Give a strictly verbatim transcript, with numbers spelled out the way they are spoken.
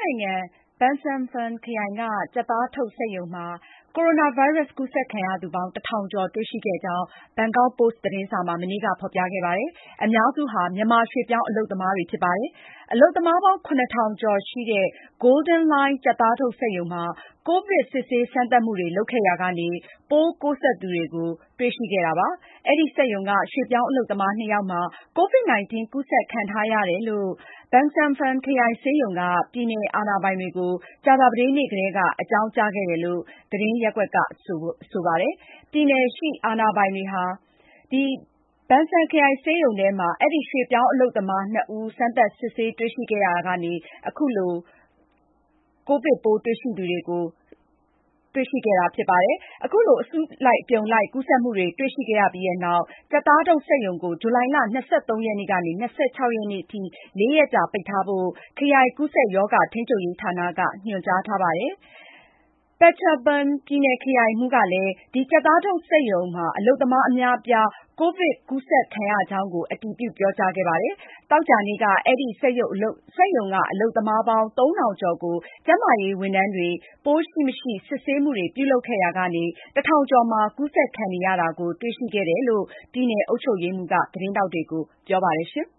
နိုင်ငံ Ban Son Phan ခရိုင်က ကြက်သားထုတ်စက်ရုံမှာ ကိုရိုနာဗိုင်းရပ်စ်ကူးစက်ခံရသူပေါင်း တထောင်ကျော်တွေ့ရှိခဲ့ကြောင်း ဘန်ကောက်ပို့စ်သတင်းစာမှာ မနေ့က ဖေါ်ပြခဲ့ပါတယ်။ အများစုဟာ မြန်မာရွှေ့ပြောင်းအလုပ်သမားတွေဖြစ်ပါတယ်။ အလုပ်သမားပေါင်း ခုနစ်ထောင်ကျော်ရှိတဲ့ Golden Line ကြက်သားထုတ်စက်ရုံမှာ ကိုဗစ်စစ်ဆေးစမ်းသပ်မှုတွေလုပ်ခဲ့ရာကနေ ပိုးကူးစက်သူတွေကို တွေ့ရှိခဲ့တာပါ။ အဲဒီစက်ရုံက ရွှေ့ပြောင်းအလုပ်သမားနှစ်ယောက်မှာ ကိုဗစ်-၁၉ ကူးစက်ခံထားရတယ်လို့ Ban Son Phan ခရိုင်ဆေးရုံက ပြည်နယ်အာဏာပိုင်တွေကို ကြာသပတေးနေ့ကတည်းက အကြောင်းကြားခဲ့တယ်လို့ သတင်းရပ်ကွက်က ဆိုပါတယ်။ ပြည်နယ်ရှိအာဏာပိုင်တွေဟာ Ban Son ခရိုင်ဆေးရုံထဲမှာ အဲဒီရွှေ့ပြောင်းအလုပ်သမားနှစ်ဦး စမ်းသပ်စစ်ဆေးတွေ့ရှိခဲ့ရာကနေ အခုလို ကိုဗစ်ပိုးတွေ့ရှိသူတွေကို တွေ့ရှိခဲ့တာဖြစ်ပါတယ်။ အခုလို အစုလိုက်အပြုံလိုက် ကူးစက်မှုတွေတွေ့ရှိခဲ့ရပြီးနောက် ကြက်သားထုတ်စက်ရုံကို ဇူလိုင်လ ၂၃ ရက်နေ့ကနေ ၂၆ ရက်နေ့ထိ လေးရက်ကြာပိတ်ထားဖို့ ခရိုင်ကူးစက်ရောဂါထိန်းချုပ်ရေးဌာနက ညွှန်ကြားထားပါတယ်။ Petchakban ပြည်နယ်ခရိုင်မှူးကလည်း ဒီကြက်သားထုတ်စက်ရုံမှာ အလုပ်သမားအများအပြား ကိုဗစ်ကူးစက်ခံရကြောင်းကို အတည်ပြုပြောကြားခဲ့ပါတယ်။ သောကြာနေ့က အဲဒီစက်ရုံကအလုပ်သမားပေါင်း သုံးထောင်ကျော်ကို ကျန်းမာရေးဝန်ထမ်းတွေ ပိုးရှိမရှိ စစ်ဆေးမှုတွေပြုလုပ်ခဲ့ရာကနေ တထောင်ကျော်မှာ ကူးစက်ခံနေရတာကို တွေ့ရှိခဲ့တယ်လို့ ပြည်နယ်အုပ်ချုပ်ရေးမှူးက သတင်းထောက်တွေကို ပြောပါတယ်။